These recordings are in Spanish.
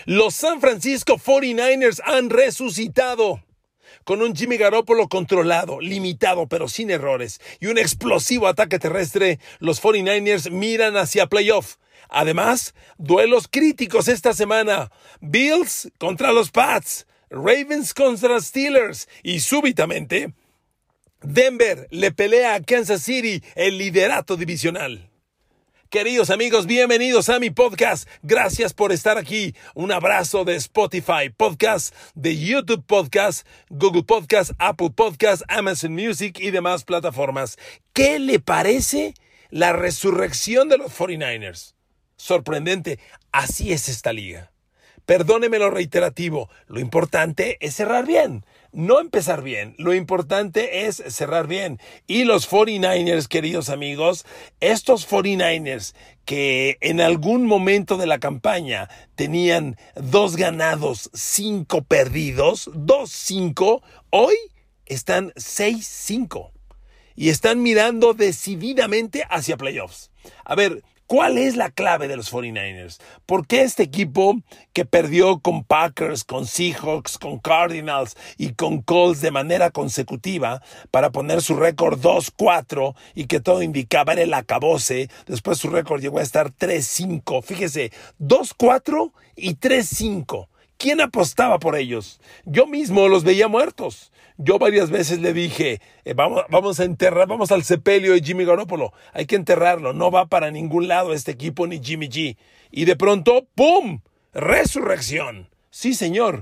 Los San Francisco 49ers han resucitado. Con un Jimmy Garoppolo controlado, limitado, pero sin errores, y un explosivo ataque terrestre, los 49ers miran hacia playoff. Además, duelos críticos esta semana. Bills contra los Pats, Ravens contra Steelers, y súbitamente, Denver le pelea a Kansas City el liderato divisional. Queridos amigos, bienvenidos a mi podcast. Gracias por estar aquí. Un abrazo de Spotify Podcast, de YouTube Podcast, Google Podcast, Apple Podcast, Amazon Music y demás plataformas. ¿Qué le parece la resurrección de los 49ers? Sorprendente. Así es esta liga. Perdóneme lo reiterativo. Lo importante es cerrar bien. No empezar bien, lo importante es cerrar bien. Y los 49ers, queridos amigos, estos 49ers que en algún momento de la campaña tenían 2 ganados, 5 perdidos, 2-5, hoy están 6-5 y están mirando decididamente hacia playoffs. A ver, ¿cuál es la clave de los 49ers? ¿Por qué este equipo que perdió con Packers, con Seahawks, con Cardinals y con Colts de manera consecutiva para poner su récord 2-4 y que todo indicaba era el acabose? Después su récord llegó a estar 3-5. Fíjese, 2-4 y 3-5. ¿Quién apostaba por ellos? Yo mismo los veía muertos. Yo varias veces le dije, vamos a enterrar, vamos al sepelio de Jimmy Garoppolo. Hay que enterrarlo, no va para ningún lado este equipo ni Jimmy G. Y de pronto, ¡pum! ¡Resurrección! Sí, señor.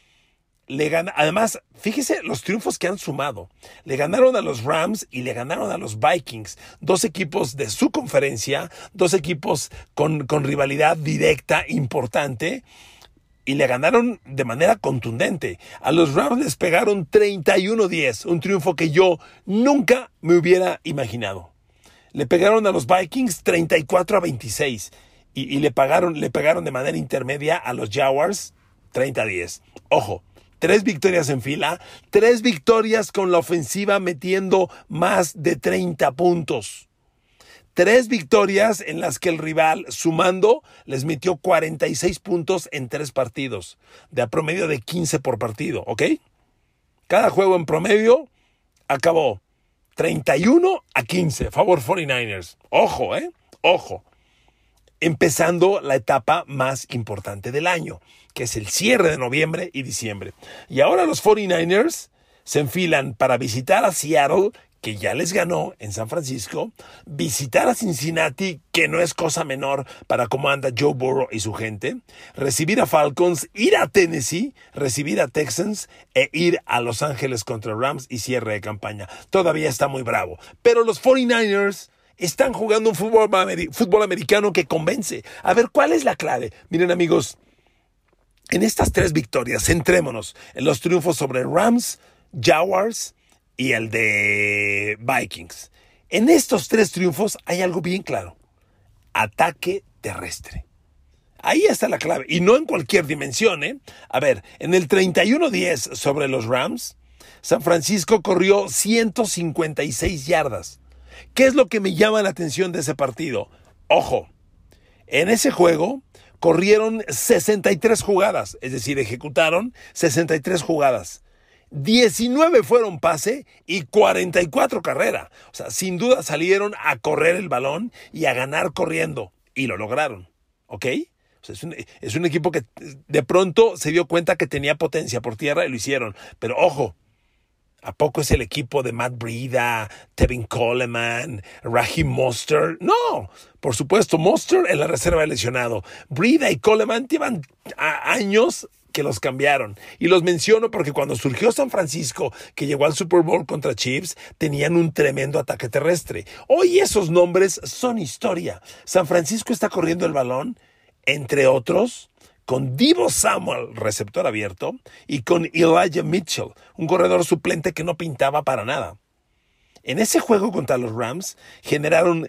Además, fíjese los triunfos que han sumado. Le ganaron a los Rams y le ganaron a los Vikings. 2 equipos de su conferencia, 2 equipos con rivalidad directa importante. Y le ganaron de manera contundente. A los Rams les pegaron 31-10, un triunfo que yo nunca me hubiera imaginado. Le pegaron a los Vikings 34-26 y le pegaron de manera intermedia a los Jaguars 30-10. Ojo, 3 victorias en fila, 3 victorias con la ofensiva metiendo más de 30 puntos. 3 victorias en las que el rival, sumando, les metió 46 puntos en 3 partidos, de a promedio de 15 por partido, ¿ok? Cada juego en promedio acabó 31-15, favor 49ers. Ojo, ojo. Empezando la etapa más importante del año, que es el cierre de noviembre y diciembre. Y ahora los 49ers se enfilan para visitar a Seattle, que ya les ganó en San Francisco, visitar a Cincinnati, que no es cosa menor para cómo anda Joe Burrow y su gente, recibir a Falcons, ir a Tennessee, recibir a Texans e ir a Los Ángeles contra Rams y cierre de campaña. Todavía está muy bravo. Pero los 49ers están jugando un fútbol americano que convence. A ver, ¿cuál es la clave? Miren, amigos, en estas 3 victorias, centrémonos en los triunfos sobre Rams, Jaguars y el de Vikings. En estos 3 triunfos hay algo bien claro. Ataque terrestre. Ahí está la clave. Y no en cualquier dimensión, ¿eh? A ver, en el 31-10 sobre los Rams, San Francisco corrió 156 yardas. ¿Qué es lo que me llama la atención de ese partido? Ojo, en ese juego corrieron 63 jugadas, es decir, ejecutaron 63 jugadas. 19 fueron pase y 44 carrera. O sea, sin duda salieron a correr el balón y a ganar corriendo. Y lo lograron. ¿Ok? O sea, es un equipo que de pronto se dio cuenta que tenía potencia por tierra y lo hicieron. Pero ojo, ¿a poco es el equipo de Matt Breida, Tevin Coleman, Raheem Mostert? No, por supuesto, Mostert en la reserva de lesionado. Breida y Coleman llevan años que los cambiaron. Y los menciono porque cuando surgió San Francisco, que llegó al Super Bowl contra Chiefs, tenían un tremendo ataque terrestre. Hoy esos nombres son historia. San Francisco está corriendo el balón, entre otros, con Deebo Samuel, receptor abierto, y con Elijah Mitchell, un corredor suplente que no pintaba para nada. En ese juego contra los Rams generaron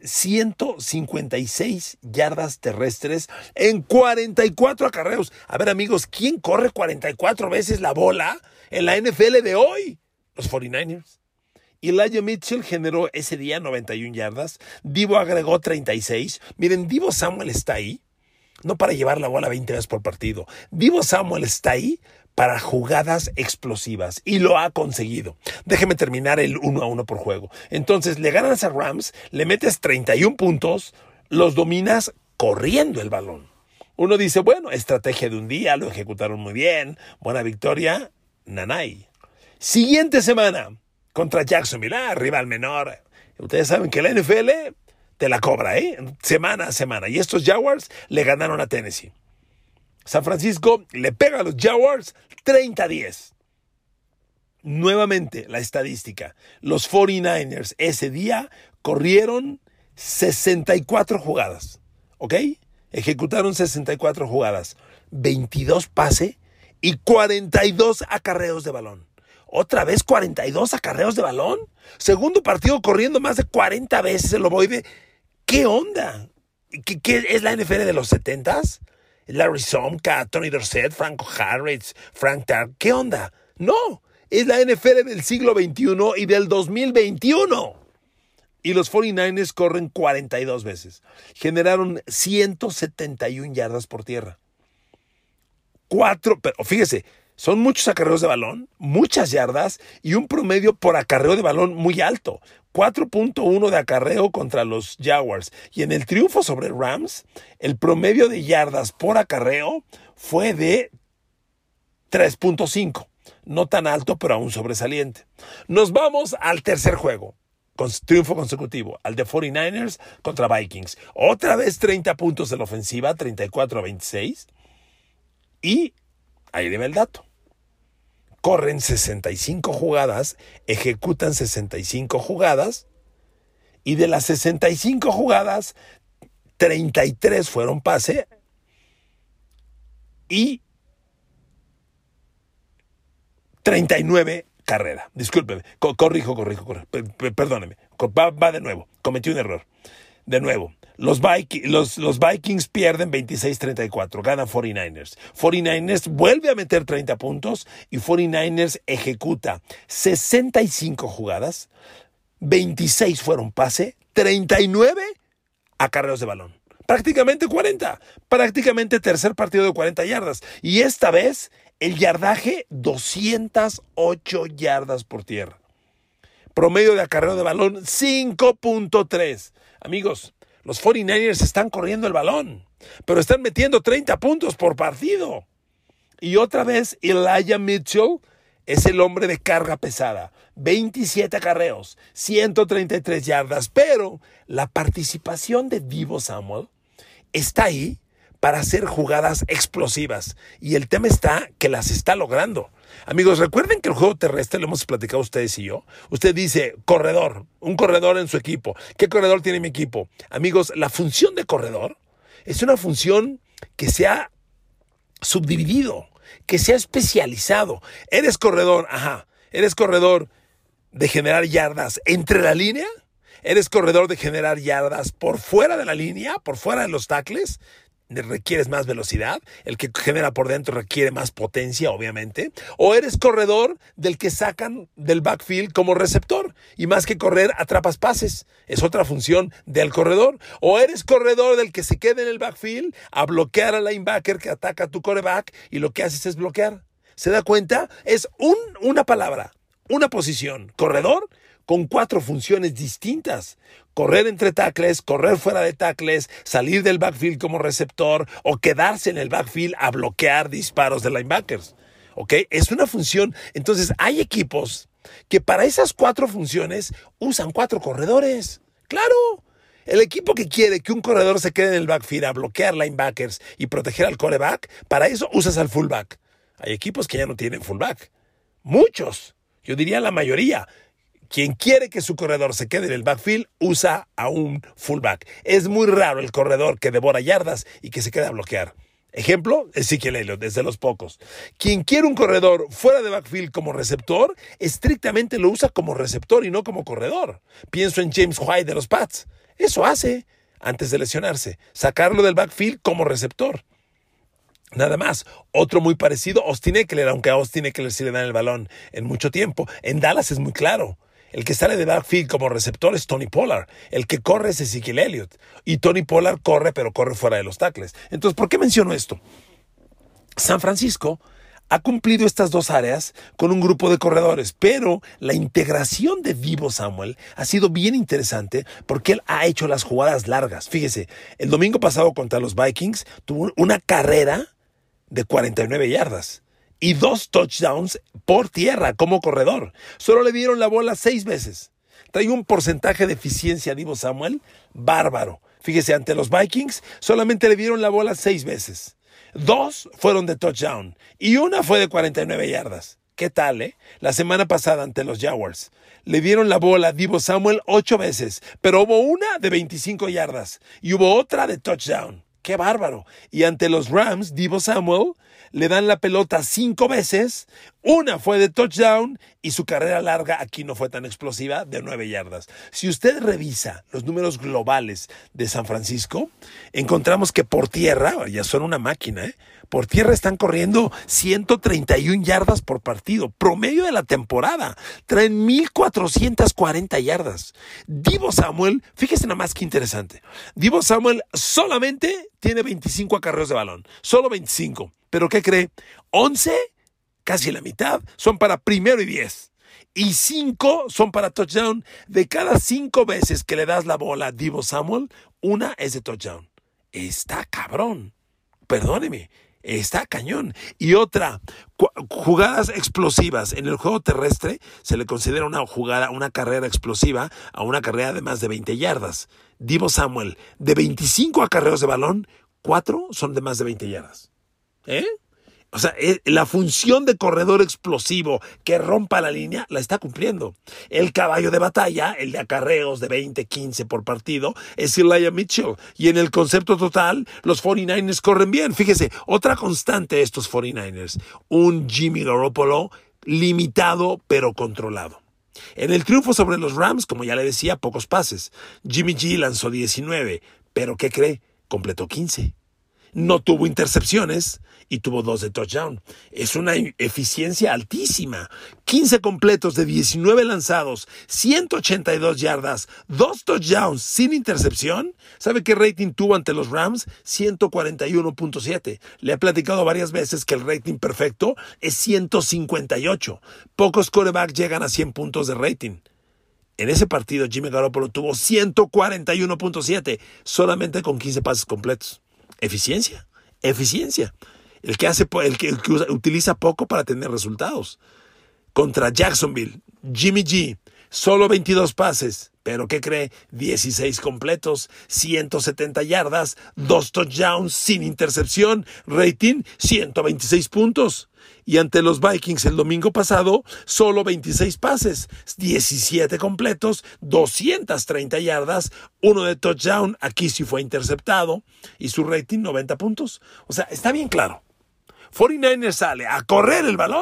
156 yardas terrestres en 44 acarreos. A ver, amigos, ¿quién corre 44 veces la bola en la NFL de hoy? Los 49ers. Elijah Mitchell generó ese día 91 yardas. Deebo agregó 36. Miren, Deebo Samuel está ahí. no para llevar la bola 20 veces por partido. Deebo Samuel está ahí para jugadas explosivas y lo ha conseguido. Déjeme terminar el 1-1 por juego. Entonces, le ganas a Rams, le metes 31 puntos, los dominas corriendo el balón. Uno dice, bueno, estrategia de un día, lo ejecutaron muy bien, buena victoria, nanay. Siguiente semana, contra Jacksonville, rival menor. Ustedes saben que la NFL te la cobra, semana a semana. Y estos Jaguars le ganaron a Tennessee. San Francisco le pega a los Jaguars 30-10. Nuevamente la estadística. Los 49ers ese día corrieron 64 jugadas. ¿Ok? Ejecutaron 64 jugadas. 22 pase y 42 acarreos de balón. ¿Otra vez 42 acarreos de balón? Segundo partido corriendo más de 40 veces el ovoide. ¿Qué onda? ¿Qué es la NFL de los 70s? Larry Somka, Tony Dorsett, Franco Harris, Frank Tark. ¿Qué onda? No, es la NFL del siglo XXI y del 2021. Y los 49ers corren 42 veces. Generaron 171 yardas por tierra. Pero fíjese, son muchos acarreos de balón, muchas yardas y un promedio por acarreo de balón muy alto. 4.1 de acarreo contra los Jaguars. Y en el triunfo sobre Rams, el promedio de yardas por acarreo fue de 3.5. No tan alto, pero aún sobresaliente. Nos vamos al tercer juego. Con triunfo consecutivo, al de 49ers contra Vikings. Otra vez 30 puntos de la ofensiva, 34-26. Y ahí le va el dato. Corren 65 jugadas, ejecutan 65 jugadas, y de las 65 jugadas, 33 fueron pase y 39 carrera. Discúlpeme, corrijo. Perdóneme, va de nuevo, cometí un error. De nuevo, los Vikings pierden 26-34, gana 49ers. 49ers vuelve a meter 30 puntos y 49ers ejecuta 65 jugadas, 26 fueron pase, 39 acarreos de balón. Prácticamente 40, prácticamente tercer partido de 40 yardas. Y esta vez el yardaje 208 yardas por tierra. Promedio de acarreo de balón 5.3. Amigos, los 49ers están corriendo el balón, pero están metiendo 30 puntos por partido. Y otra vez Elijah Mitchell es el hombre de carga pesada. 27 acarreos, 133 yardas, pero la participación de Deebo Samuel está ahí para hacer jugadas explosivas. Y el tema está que las está logrando. Amigos, recuerden que el juego terrestre, lo hemos platicado ustedes y yo. Usted dice, corredor, un corredor en su equipo. ¿Qué corredor tiene mi equipo? Amigos, la función de corredor es una función que se ha subdividido, que se ha especializado. Eres corredor, eres corredor de generar yardas entre la línea. Eres corredor de generar yardas por fuera de la línea, por fuera de los tackles. Requieres más velocidad, el que genera por dentro requiere más potencia, obviamente, o eres corredor del que sacan del backfield como receptor, y más que correr, atrapas pases, es otra función del corredor, o eres corredor del que se queda en el backfield a bloquear al linebacker que ataca a tu quarterback, y lo que haces es bloquear. ¿Se da cuenta? Es una palabra, una posición, corredor, con 4 funciones distintas. Correr entre tackles, correr fuera de tackles, salir del backfield como receptor o quedarse en el backfield a bloquear disparos de linebackers. ¿Ok? Es una función. Entonces, hay equipos que para esas 4 funciones usan 4 corredores. ¡Claro! El equipo que quiere que un corredor se quede en el backfield a bloquear linebackers y proteger al quarterback, para eso usas al fullback. Hay equipos que ya no tienen fullback. Muchos. Yo diría la mayoría. Quien quiere que su corredor se quede en el backfield, usa a un fullback. Es muy raro el corredor que devora yardas y que se queda a bloquear. Ejemplo, Ezekiel Elliott, desde los pocos. Quien quiere un corredor fuera de backfield como receptor, estrictamente lo usa como receptor y no como corredor. Pienso en James White de los Pats. Eso hace, antes de lesionarse, sacarlo del backfield como receptor. Nada más. Otro muy parecido, Austin Ekeler, aunque a Austin Ekeler sí le dan el balón en mucho tiempo. En Dallas es muy claro. El que sale de backfield como receptor es Tony Pollard. El que corre es Ezekiel Elliott. Y Tony Pollard corre, pero corre fuera de los tackles. Entonces, ¿por qué menciono esto? San Francisco ha cumplido estas dos áreas con un grupo de corredores, pero la integración de Deebo Samuel ha sido bien interesante porque él ha hecho las jugadas largas. Fíjese, el domingo pasado contra los Vikings tuvo una carrera de 49 yardas y 2 touchdowns por tierra como corredor. Solo le dieron la bola 6 veces. Trae un porcentaje de eficiencia a Deebo Samuel bárbaro. Fíjese, ante los Vikings solamente le dieron la bola 6 veces. 2 fueron de touchdown y una fue de 49 yardas. ¿Qué tal, eh? La semana pasada ante los Jaguars le dieron la bola a Deebo Samuel 8 veces, pero hubo una de 25 yardas y hubo otra de touchdown. ¡Qué bárbaro! Y ante los Rams, Deebo Samuel le dan la pelota 5 veces, una fue de touchdown y su carrera larga aquí no fue tan explosiva, de 9 yardas. Si usted revisa los números globales de San Francisco, encontramos que por tierra, ya son una máquina, por tierra están corriendo 131 yardas por partido, promedio de la temporada. Traen 1,440 yardas. Deebo Samuel, fíjese nada más que interesante. Deebo Samuel solamente tiene 25 acarreos de balón, solo 25. ¿Pero qué cree? 11, casi la mitad, son para primero y 10. Y 5 son para touchdown. De cada 5 veces que le das la bola a Deebo Samuel, una es de touchdown. Está cabrón. Perdóneme. Está cañón. Y otra, jugadas explosivas. En el juego terrestre se le considera una carrera explosiva a una carrera de más de 20 yardas. Deebo Samuel, de 25 acarreos de balón, 4 son de más de 20 yardas. O sea, la función de corredor explosivo que rompa la línea la está cumpliendo. El caballo de batalla, el de acarreos de 20, 15 por partido, es Elijah Mitchell. Y en el concepto total, los 49ers corren bien. Fíjese, otra constante de estos 49ers, un Jimmy Garoppolo limitado pero controlado. En el triunfo sobre los Rams, como ya le decía, pocos pases. Jimmy G lanzó 19, pero ¿qué cree? Completó 15. No tuvo intercepciones y tuvo 2 de touchdown. Es una eficiencia altísima. 15 completos de 19 lanzados, 182 yardas, 2 touchdowns sin intercepción. ¿Sabe qué rating tuvo ante los Rams? 141.7. Le he platicado varias veces que el rating perfecto es 158. Pocos quarterbacks llegan a 100 puntos de rating. En ese partido Jimmy Garoppolo tuvo 141.7 solamente con 15 pases completos. Eficiencia. El que utiliza poco para tener resultados. Contra Jacksonville, Jimmy G, solo 22 pases, pero ¿qué cree? 16 completos, 170 yardas, 2 touchdowns sin intercepción, rating 126 puntos. Y ante los Vikings el domingo pasado, solo 26 pases, 17 completos, 230 yardas, 1 de touchdown, aquí sí fue interceptado, y su rating 90 puntos. O sea, está bien claro. 49ers sale a correr el balón.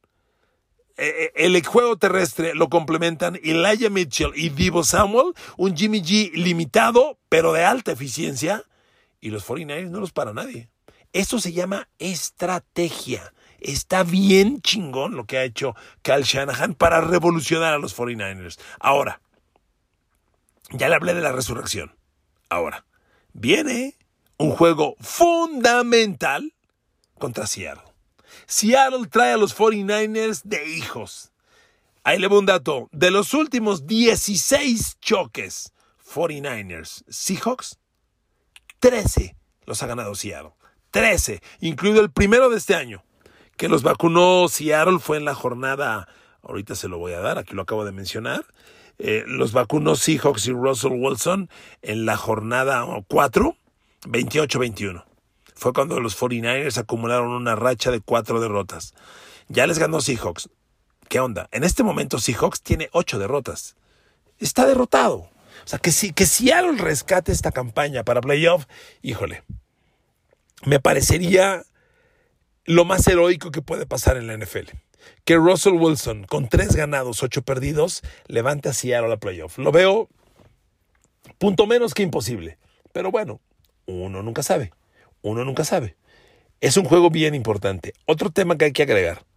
El juego terrestre lo complementan Elijah Mitchell y Deebo Samuel, un Jimmy G limitado, pero de alta eficiencia, y los 49ers no los para nadie. Eso se llama estrategia. Está bien chingón lo que ha hecho Kyle Shanahan para revolucionar a los 49ers. Ahora, ya le hablé de la resurrección. Ahora, viene un juego fundamental contra Seattle. Seattle trae a los 49ers de hijos. Ahí le voy un dato. De los últimos 16 choques 49ers Seahawks, 13 los ha ganado Seattle. 13, incluido el primero de este año, que los vacunó Seattle, fue en la jornada, ahorita se lo voy a dar, aquí lo acabo de mencionar, los vacunó Seahawks y Russell Wilson en la jornada 4, 28-21. Fue cuando los 49ers acumularon una racha de 4 derrotas. Ya les ganó Seahawks. ¿Qué onda? En este momento Seahawks tiene 8 derrotas. Está derrotado. O sea, que Seattle rescate esta campaña para playoff, híjole, me parecería lo más heroico que puede pasar en la NFL. Que Russell Wilson, con 3 ganados, 8 perdidos, levante a Seattle a la playoff. Lo veo punto menos que imposible. Pero bueno, uno nunca sabe. Es un juego bien importante. Otro tema que hay que agregar.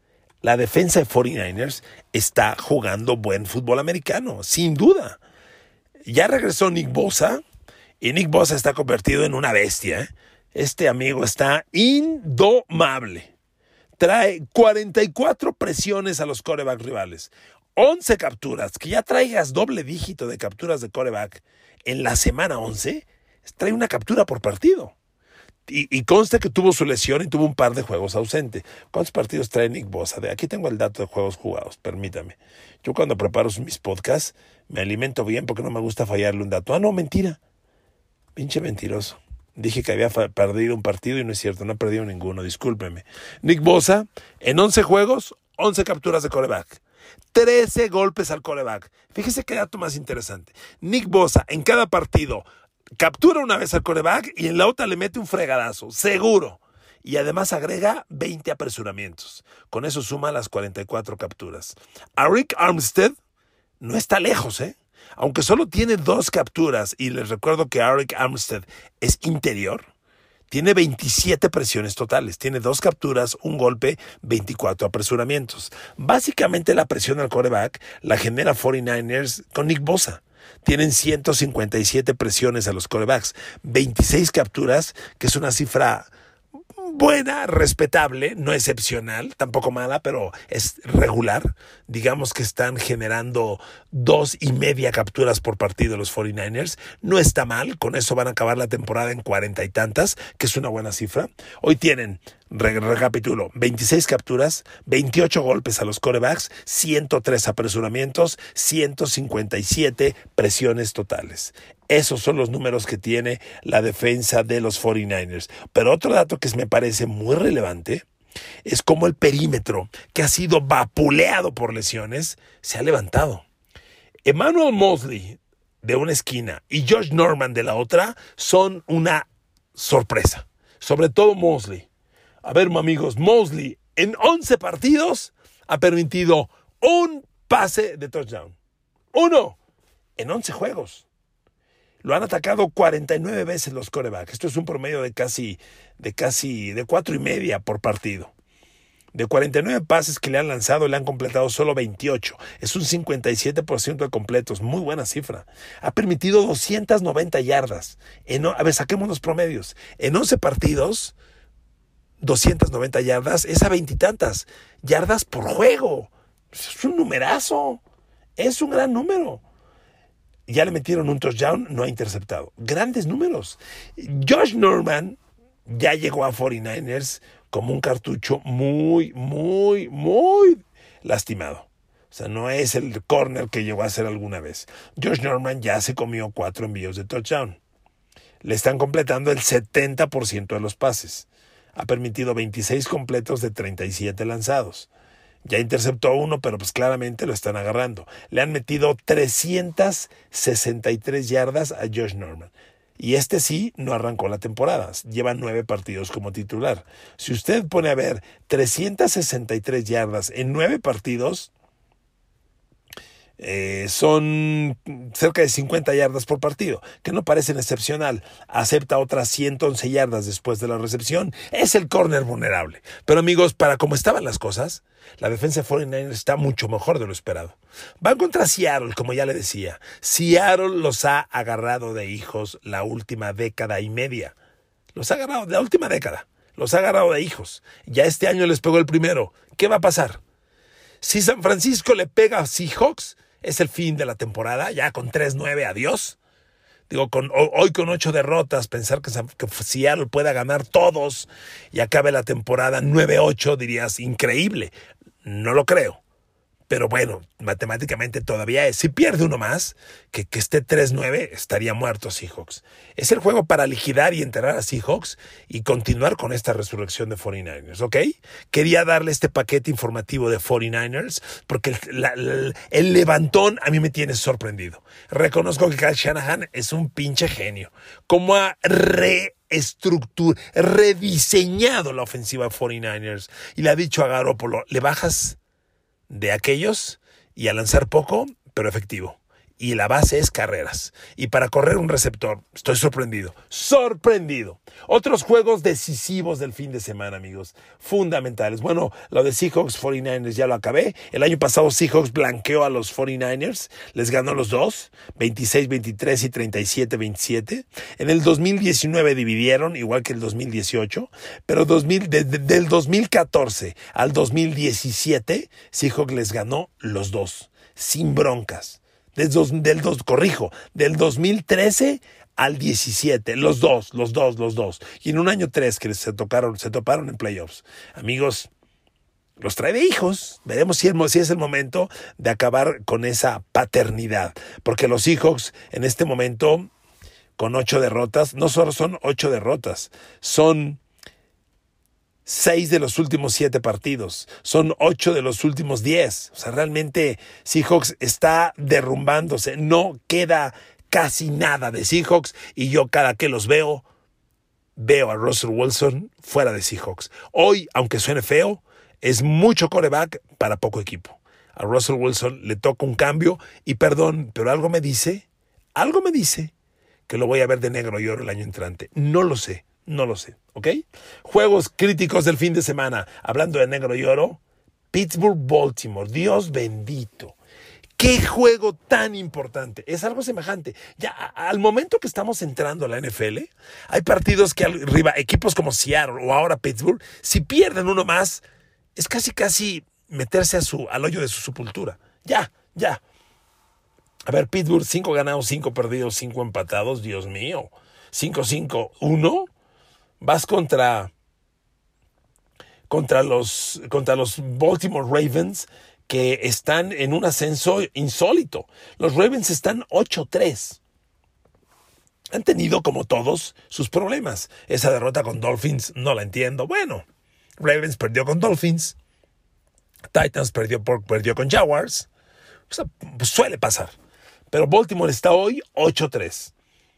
La defensa de 49ers está jugando buen fútbol americano, sin duda. Ya regresó Nick Bosa, y Nick Bosa está convertido en una bestia, ¿eh? Este amigo está indomable. Trae 44 presiones a los quarterbacks rivales, 11 capturas. Que ya traigas doble dígito de capturas de quarterback en la semana 11, trae una captura por partido. Y consta que tuvo su lesión y tuvo un par de juegos ausente. ¿Cuántos partidos trae Nick Bosa? Aquí tengo el dato de juegos jugados, permítame. Yo cuando preparo mis podcasts me alimento bien porque no me gusta fallarle un dato. No, mentira. Pinche mentiroso. Dije que había perdido un partido y no es cierto, no ha perdido ninguno, discúlpeme. Nick Bosa, en 11 juegos, 11 capturas de quarterback. 13 golpes al quarterback. Fíjese qué dato más interesante. Nick Bosa, en cada partido, captura una vez al quarterback y en la otra le mete un fregadazo, seguro. Y además agrega 20 apresuramientos. Con eso suma las 44 capturas. Arik Armstead no está lejos, ¿eh? Aunque solo tiene 2 capturas, y les recuerdo que Arik Armstead es interior, tiene 27 presiones totales. Tiene 2 capturas, un golpe, 24 apresuramientos. Básicamente la presión al quarterback la genera 49ers con Nick Bosa. Tienen 157 presiones a los quarterbacks, 26 capturas, que es una cifra buena, respetable, no excepcional, tampoco mala, pero es regular. Digamos que están generando 2.5 capturas por partido los 49ers. No está mal, con eso van a acabar la temporada en 40 y tantas, que es una buena cifra. Hoy tienen, recapitulo, 26 capturas, 28 golpes a los quarterbacks, 103 apresuramientos, 157 presiones totales. Esos son los números que tiene la defensa de los 49ers. Pero otro dato que me parece muy relevante es cómo el perímetro, que ha sido vapuleado por lesiones, se ha levantado. Emmanuel Moseley de una esquina y Josh Norman de la otra son una sorpresa. Sobre todo Moseley. A ver, amigos, Moseley en 11 partidos ha permitido un pase de touchdown. 1 en 11 juegos. Lo han atacado 49 veces los quarterbacks. Esto es un promedio de 4.5 por partido. De 49 pases que le han lanzado, le han completado solo 28. Es un 57% de completos. Muy buena cifra. Ha permitido 290 yardas. A ver, saquemos los promedios. En 11 partidos, 290 yardas es a 20 y tantas yardas por juego. Es un numerazo. Es un gran número. Ya le metieron un touchdown, no ha interceptado. Grandes números. Josh Norman ya llegó a 49ers como un cartucho muy lastimado. O sea, no es el corner que llegó a ser alguna vez. Josh Norman ya se comió 4 envíos de touchdown. Le están completando el 70% de los pases. Ha permitido 26 completos de 37 lanzados. Ya interceptó 1, pero pues claramente lo están agarrando. Le han metido 363 yardas a Josh Norman. Y este sí no arrancó la temporada. Lleva 9 partidos como titular. Si usted pone a ver 363 yardas en 9 partidos, son cerca de 50 yardas por partido, que no parecen excepcional. Acepta otras 111 yardas después de la recepción. Es el corner vulnerable. Pero amigos, para como estaban las cosas, la defensa de 49ers está mucho mejor de lo esperado. Van contra Seattle, como ya le decía. Seattle los ha agarrado de hijos la última década y media. Los ha agarrado de la última década. Los ha agarrado de hijos. Ya este año les pegó el primero. ¿Qué va a pasar? Si San Francisco le pega a Seahawks, es el fin de la temporada, ya con 3-9, adiós. Digo, hoy con 8 derrotas, pensar que Seattle pueda ganar todos y acabe la temporada 9-8, dirías, increíble. No lo creo. Pero bueno, matemáticamente todavía es. Si pierde uno más, que esté 3-9, estaría muerto Seahawks. Es el juego para liquidar y enterrar a Seahawks y continuar con esta resurrección de 49ers, ¿ok? Quería darle este paquete informativo de 49ers porque el levantón a mí me tiene sorprendido. Reconozco que Kyle Shanahan es un pinche genio. Cómo ha rediseñado la ofensiva de 49ers y le ha dicho a Garoppolo, le bajas de aquellos y a lanzar poco, pero efectivo. y la base es carreras. Y para correr un receptor, estoy sorprendido. ¡Sorprendido! Otros juegos decisivos del fin de semana, amigos. Fundamentales. Bueno, lo de Seahawks 49ers ya lo acabé. El año pasado Seahawks blanqueó a los 49ers. Les ganó los dos, 26-23 y 37-27. En el 2019 dividieron, igual que el 2018. Pero del 2014 al 2017, Seahawks les ganó los dos, sin broncas. Del 2013 al 17, los dos. Y en un año 3 que se toparon en playoffs. Amigos, los trae de hijos. Veremos si es el momento de acabar con esa paternidad. Porque los Seahawks en este momento, con 8 derrotas, no solo son 8 derrotas, son 6 de los últimos 7 partidos. Son 8 de los últimos 10. O sea, realmente Seahawks está derrumbándose. No queda casi nada de Seahawks. Y yo cada que los veo a Russell Wilson fuera de Seahawks. Hoy, aunque suene feo, es mucho quarterback para poco equipo. A Russell Wilson le toca un cambio. Y perdón, pero algo me dice que lo voy a ver de negro y oro el año entrante. No lo sé, ¿ok? Juegos críticos del fin de semana. Hablando de negro y oro, Pittsburgh-Baltimore. Dios bendito. ¡Qué juego tan importante! Es algo semejante. Ya al momento que estamos entrando a la NFL, hay partidos que arriba, equipos como Seattle o ahora Pittsburgh, si pierden uno más, es casi meterse al hoyo de su sepultura. Ya. A ver, Pittsburgh, 5 ganados, 5 perdidos, 5 empatados. Dios mío. 5-5-1. Vas contra los Baltimore Ravens, que están en un ascenso insólito. Los Ravens están 8-3. Han tenido, como todos, sus problemas. Esa derrota con Dolphins no la entiendo. Bueno, Ravens perdió con Dolphins. Titans perdió con Jaguars. O sea, pues suele pasar. Pero Baltimore está hoy 8-3.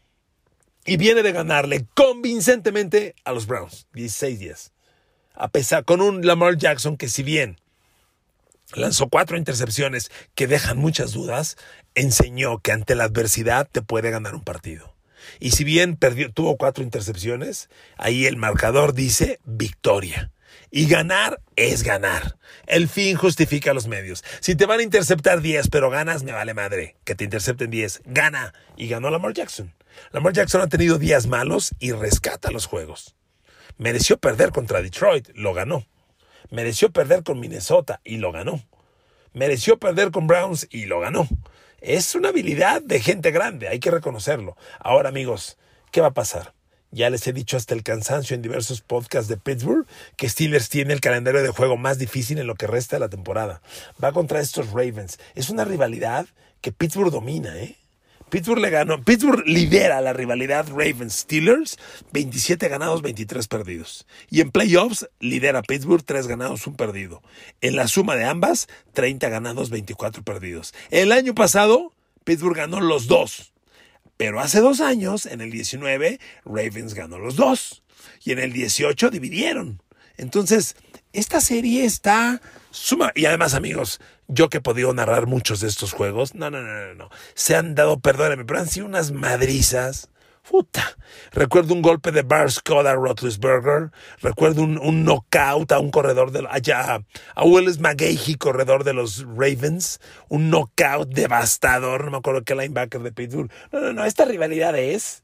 Y viene de ganarle convincentemente a los Browns, 16-10. A pesar, con un Lamar Jackson que, si bien lanzó 4 intercepciones que dejan muchas dudas, enseñó que ante la adversidad te puede ganar un partido. Y si bien tuvo 4 intercepciones, ahí el marcador dice victoria. Y ganar es ganar. El fin justifica los medios. Si te van a interceptar 10, pero ganas, me vale madre. Que te intercepten 10. Gana. Y ganó Lamar Jackson. Lamar Jackson ha tenido días malos y rescata los juegos. Mereció perder contra Detroit. Lo ganó. Mereció perder con Minnesota y lo ganó. Mereció perder con Browns y lo ganó. Es una habilidad de gente grande. Hay que reconocerlo. Ahora, amigos, ¿qué va a pasar? Ya les he dicho hasta el cansancio en diversos podcasts de Pittsburgh que Steelers tiene el calendario de juego más difícil en lo que resta de la temporada. Va contra estos Ravens. Es una rivalidad que Pittsburgh domina, ¿eh? Pittsburgh lidera la rivalidad Ravens-Steelers, 27 ganados, 23 perdidos. Y en playoffs lidera Pittsburgh, 3 ganados, 1 perdido. En la suma de ambas, 30 ganados, 24 perdidos. El año pasado, Pittsburgh ganó los 2. Pero hace 2 años, en el 19, Ravens ganó los 2. Y en el 18 dividieron. Entonces, esta serie está suma. Y además, amigos, yo que he podido narrar muchos de estos juegos, no. Se han dado, perdónenme, pero han sido unas madrizas. Puta. Recuerdo un golpe de Bar Scott a Roethlisberger. Recuerdo un knockout a un corredor a Willis McGahee, corredor de los Ravens. Un knockout devastador. No me acuerdo qué linebacker de Pittsburgh. No. Esta rivalidad es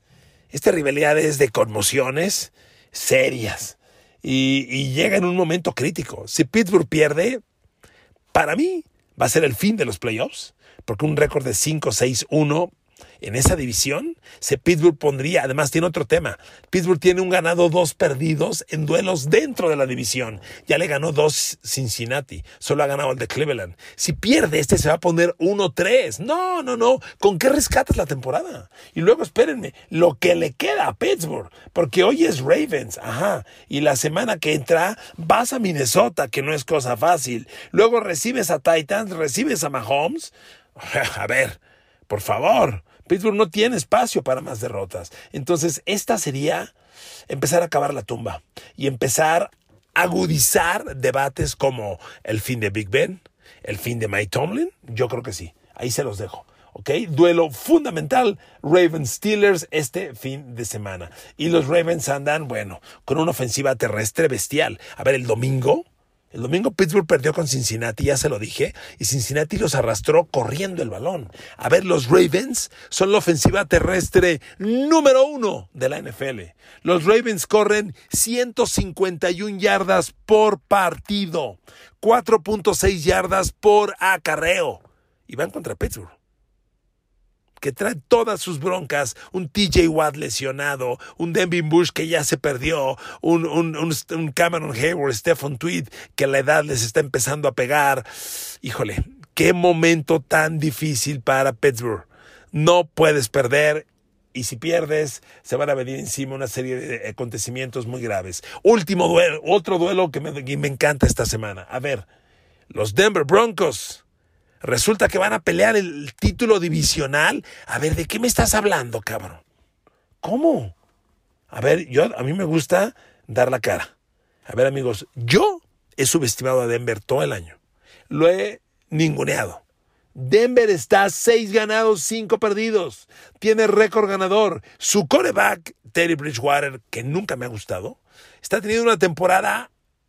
de conmociones serias. Y llega en un momento crítico. Si Pittsburgh pierde, para mí va a ser el fin de los playoffs. Porque un récord de 5-6-1 en esa división, Pittsburgh pondría, además tiene otro tema, Pittsburgh tiene 1 ganado, 2 perdidos en duelos dentro de la división. Ya le ganó 2 Cincinnati, solo ha ganado el de Cleveland. Si pierde se va a poner 1-3. No, ¿con qué rescatas la temporada? Y luego espérenme, lo que le queda a Pittsburgh, porque hoy es Ravens, y la semana que entra vas a Minnesota, que no es cosa fácil. Luego recibes a Titans, recibes a Mahomes. A ver, por favor, Pittsburgh no tiene espacio para más derrotas. Entonces, esta sería empezar a cavar la tumba y empezar a agudizar debates como el fin de Big Ben, el fin de Mike Tomlin. Yo creo que sí. Ahí se los dejo. ¿ok? Duelo fundamental, Ravens-Steelers este fin de semana. Y los Ravens andan, bueno, con una ofensiva terrestre bestial. A ver, el domingo Pittsburgh perdió con Cincinnati, ya se lo dije, y Cincinnati los arrastró corriendo el balón. A ver, los Ravens son la ofensiva terrestre número 1 de la NFL. Los Ravens corren 151 yardas por partido, 4.6 yardas por acarreo, y van contra Pittsburgh, que trae todas sus broncas, un TJ Watt lesionado, un Devin Bush que ya se perdió, un Cameron Hayward, Stephon Tweed, que la edad les está empezando a pegar. Híjole, qué momento tan difícil para Pittsburgh. No puedes perder, y si pierdes, se van a venir encima una serie de acontecimientos muy graves. Último duelo, otro duelo que me encanta esta semana. A ver, los Denver Broncos. Resulta que van a pelear el título divisional. A ver, ¿de qué me estás hablando, cabrón? ¿Cómo? A ver, a mí me gusta dar la cara. A ver, amigos, yo he subestimado a Denver todo el año. Lo he ninguneado. Denver está 6 ganados, 5 perdidos. Tiene récord ganador. Su quarterback, Teddy Bridgewater, que nunca me ha gustado, está teniendo una temporada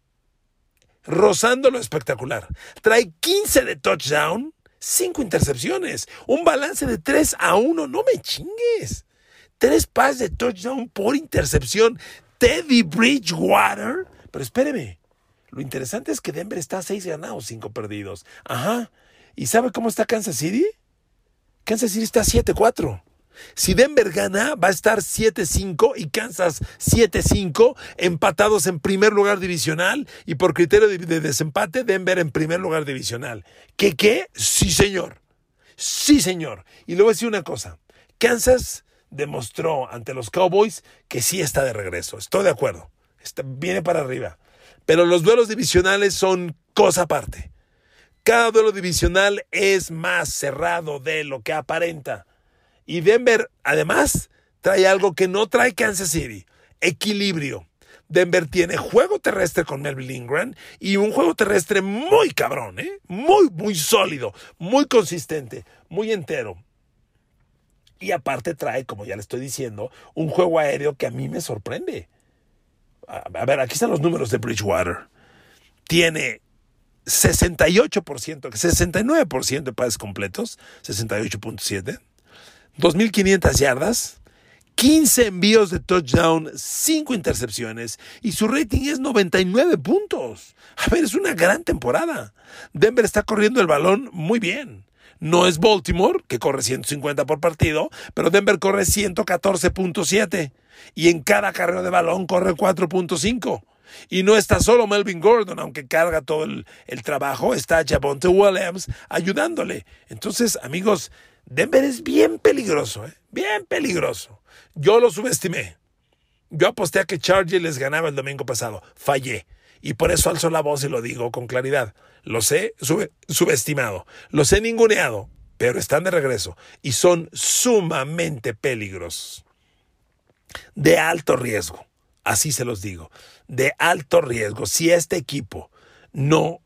rozando lo espectacular. Trae 15 de touchdown, 5 intercepciones, un balance de 3-1. No me chingues. 3 pases de touchdown por intercepción. Teddy Bridgewater. Pero espéreme. Lo interesante es que Denver está 6 ganados, 5 perdidos. Ajá. ¿Y sabe cómo está Kansas City? Kansas City está 7-4. Si Denver gana, va a estar 7-5 y Kansas 7-5, empatados en primer lugar divisional, y por criterio de desempate, Denver en primer lugar divisional. ¿Qué? Sí, señor. Sí, señor. Y le voy a decir una cosa. Kansas demostró ante los Cowboys que sí está de regreso. Estoy de acuerdo. Viene para arriba. Pero los duelos divisionales son cosa aparte. Cada duelo divisional es más cerrado de lo que aparenta. Y Denver, además, trae algo que no trae Kansas City: equilibrio. Denver tiene juego terrestre con Melvin Ingram y un juego terrestre muy cabrón, muy sólido, muy consistente, muy entero. Y aparte trae, como ya le estoy diciendo, un juego aéreo que a mí me sorprende. A ver, aquí están los números de Bridgewater. Tiene 68%, 69% de pases completos, 68.7%. 2.500 yardas, 15 envíos de touchdown, 5 intercepciones, y su rating es 99 puntos. A ver, es una gran temporada. Denver está corriendo el balón muy bien. No es Baltimore, que corre 150 por partido, pero Denver corre 114.7, y en cada acarreo de balón corre 4.5. Y no está solo Melvin Gordon, aunque carga todo el trabajo, está Javonte Williams ayudándole. Entonces, amigos, Denver es bien peligroso, bien peligroso. Yo lo subestimé. Yo aposté a que Chargers les ganaba el domingo pasado. Fallé. Y por eso alzo la voz y lo digo con claridad. Los he subestimado. Los he ninguneado. Pero están de regreso. Y son sumamente peligrosos. De alto riesgo. Así se los digo. De alto riesgo. Si este equipo no...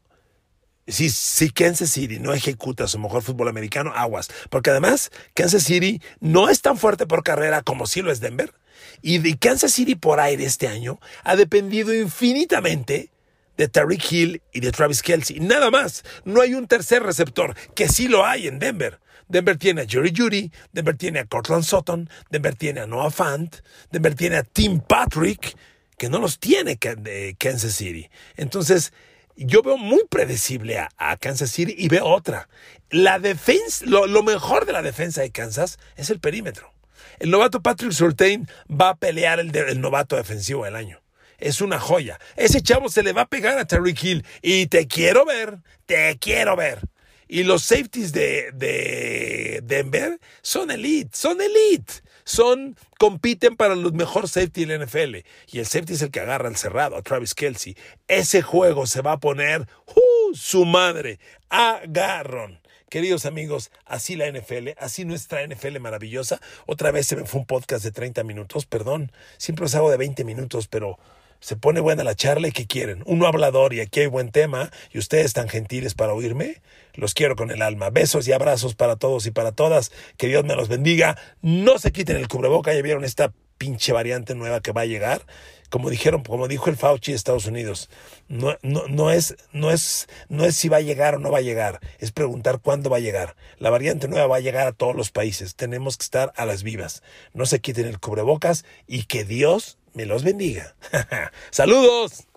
Si Kansas City no ejecuta su mejor fútbol americano, aguas. Porque además, Kansas City no es tan fuerte por carrera como sí lo es Denver. Y de Kansas City por aire este año ha dependido infinitamente de Tyreek Hill y de Travis Kelce. Nada más. No hay un tercer receptor, que sí lo hay en Denver. Denver tiene a Jerry Jeudy, Denver tiene a Courtland Sutton, Denver tiene a Noah Fant, Denver tiene a Tim Patrick, que no los tiene de Kansas City. Entonces, yo veo muy predecible a Kansas City y veo otra. La defensa, lo mejor de la defensa de Kansas es el perímetro. El novato Patrick Surtain va a pelear el novato defensivo del año. Es una joya. Ese chavo se le va a pegar a Tyreek Hill. Y te quiero ver. Y los safeties de Denver son elite. Compiten para los mejores safety en la NFL. Y el safety es el que agarra al cerrado, a Travis Kelce. Ese juego se va a poner su madre. Agarrón. Queridos amigos, así la NFL, así nuestra NFL maravillosa. Otra vez se me fue un podcast de 30 minutos, perdón. Siempre os hago de 20 minutos, pero Se pone buena la charla y ¿qué quieren? Uno hablador y aquí hay buen tema y ustedes tan gentiles para oírme. Los quiero con el alma. Besos y abrazos para todos y para todas. Que Dios me los bendiga. No se quiten el cubreboca. Ya vieron esta pinche variante nueva que va a llegar. Como dijo el Fauci de Estados Unidos, no es si va a llegar o no va a llegar, es preguntar cuándo va a llegar. La variante nueva va a llegar a todos los países. Tenemos que estar a las vivas. No se quiten el cubrebocas y que Dios me los bendiga. ¡Saludos!